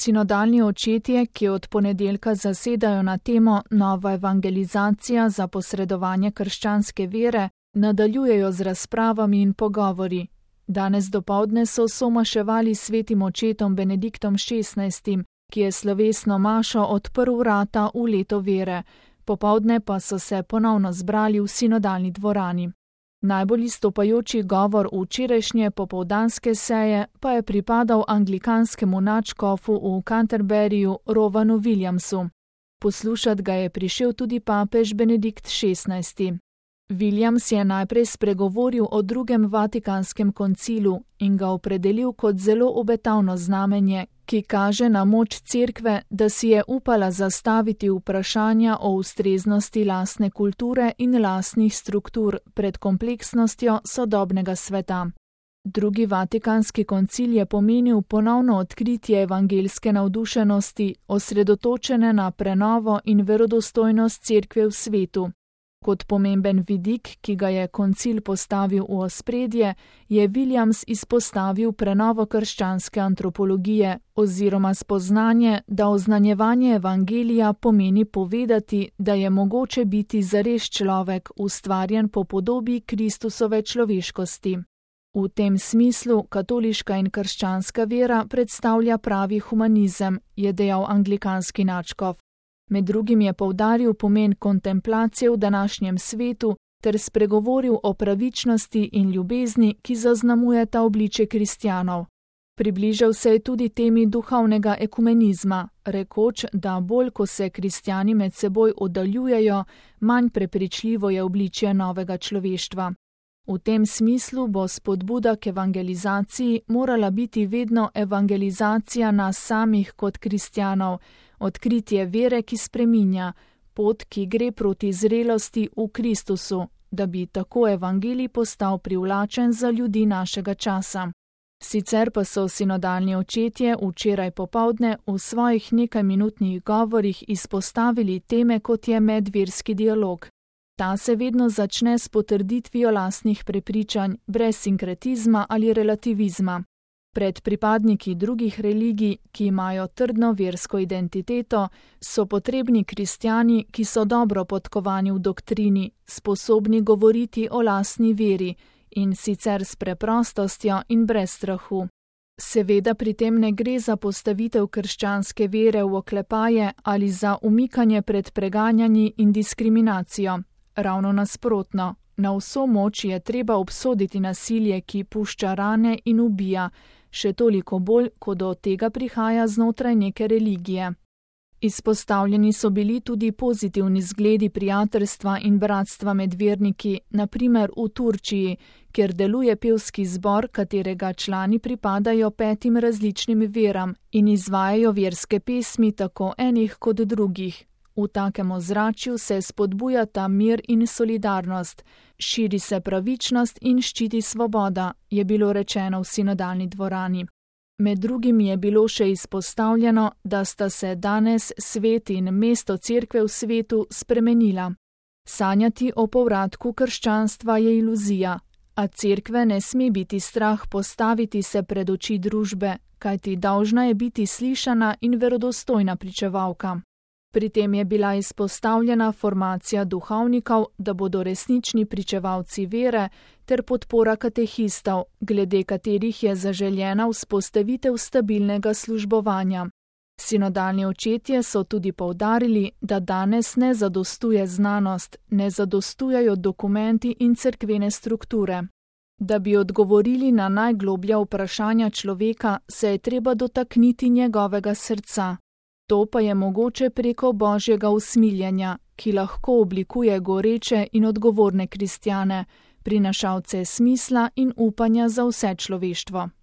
Sinodalni očetje, ki od ponedeljka zasedajo na temo Nova evangelizacija za posredovanje krščanske vere, nadaljujejo z razpravami in pogovori. Danes dopoldne so somaševali svetim očetom Benediktom XVI, ki je slovesno mašo odprl vrata v leto vere, popoldne pa so se ponovno zbrali v sinodalni dvorani. Najbolj izstopajoči govor včerajšnje popoldanske seje pa je pripadal anglikanskemu nadškofu v Canterburyju Rovanu Williamsu. Poslušat ga je prišel tudi papež Benedikt XVI. Williams je najprej spregovoril o drugem Vatikanskem koncilu in ga opredelil kot zelo obetavno znamenje, ki kaže na moč cerkve, da si je upala zastaviti vprašanja o ustreznosti lastne kulture in lastnih struktur pred kompleksnostjo sodobnega sveta. Drugi Vatikanski koncil je pomenil ponovno odkritje evangeljske navdušenosti, osredotočene na prenovo in verodostojnost cerkve v svetu. Kot pomemben vidik, ki ga je koncil postavil v ospredje, je Williams izpostavil prenovo krščanske antropologije oziroma spoznanje, da oznanjevanje evangelija pomeni povedati, da je mogoče biti zares človek, ustvarjen po podobi Kristusove človeškosti. V tem smislu katoliška in krščanska vera predstavlja pravi humanizem, je dejal anglikanski nadškof. Med drugim je poudaril pomen kontemplacije v današnjem svetu ter spregovoril o pravičnosti in ljubezni, ki zaznamujeta obliče kristjanov. Približal se je tudi temi duhovnega ekumenizma, rekoč, da bolj ko se kristjani med seboj oddaljujejo, manj prepričljivo je obličje novega človeštva. V tem smislu bo spodbuda k evangelizaciji morala biti vedno evangelizacija nas samih kot kristjanov, odkritje vere, ki spreminja, pot, ki gre proti zrelosti v Kristusu, da bi tako evangelij postal privlačen za ljudi našega časa. Sicer pa so sinodalni očetje včeraj popoldne v svojih nekajminutnih govorih izpostavili teme, kot je medverski dialog. Ta se vedno začne s potrditvijo lastnih prepričanj, brez sinkretizma ali relativizma. Pred pripadniki drugih religij, ki imajo trdno versko identiteto, so potrebni kristjani, ki so dobro podkovani v doktrini, sposobni govoriti o lastni veri in sicer s preprostostjo in brez strahu. Seveda pri tem ne gre za postavitev krščanske vere v oklepaje ali za umikanje pred preganjanji in diskriminacijo. Ravno nasprotno, na vso moč je treba obsoditi nasilje, ki pušča rane in ubija, še toliko bolj, ko do tega prihaja znotraj neke religije. Izpostavljeni so bili tudi pozitivni zgledi prijateljstva in bratstva med verniki, na primer v Turčiji, kjer deluje pevski zbor, katerega člani pripadajo 5 različnim veram in izvajajo verske pesmi tako enih kot drugih. V takem ozračju se spodbujata mir in solidarnost, širi se pravičnost in ščiti svoboda, je bilo rečeno v sinodalni dvorani. Med drugim je bilo še izpostavljeno, da sta se danes svet in mesto cerkve v svetu spremenila. Sanjati o povratku krščanstva je iluzija, a cerkve ne sme biti strah postaviti se pred oči družbe, kajti dolžna je biti slišana in verodostojna pričevalka. Pri tem je bila izpostavljena formacija duhovnikov, da bodo resnični pričevalci vere, ter podpora katehistov, glede katerih je zaželjena vzpostavitev stabilnega službovanja. Sinodalni očetje so tudi poudarili, da danes ne zadostuje znanost, ne zadostujejo dokumenti in cerkvene strukture. Da bi odgovorili na najgloblja vprašanja človeka, se je treba dotakniti njegovega srca. To pa je mogoče preko božjega usmiljenja, ki lahko oblikuje goreče in odgovorne kristjane, prinašalce smisla in upanja za vse človeštvo.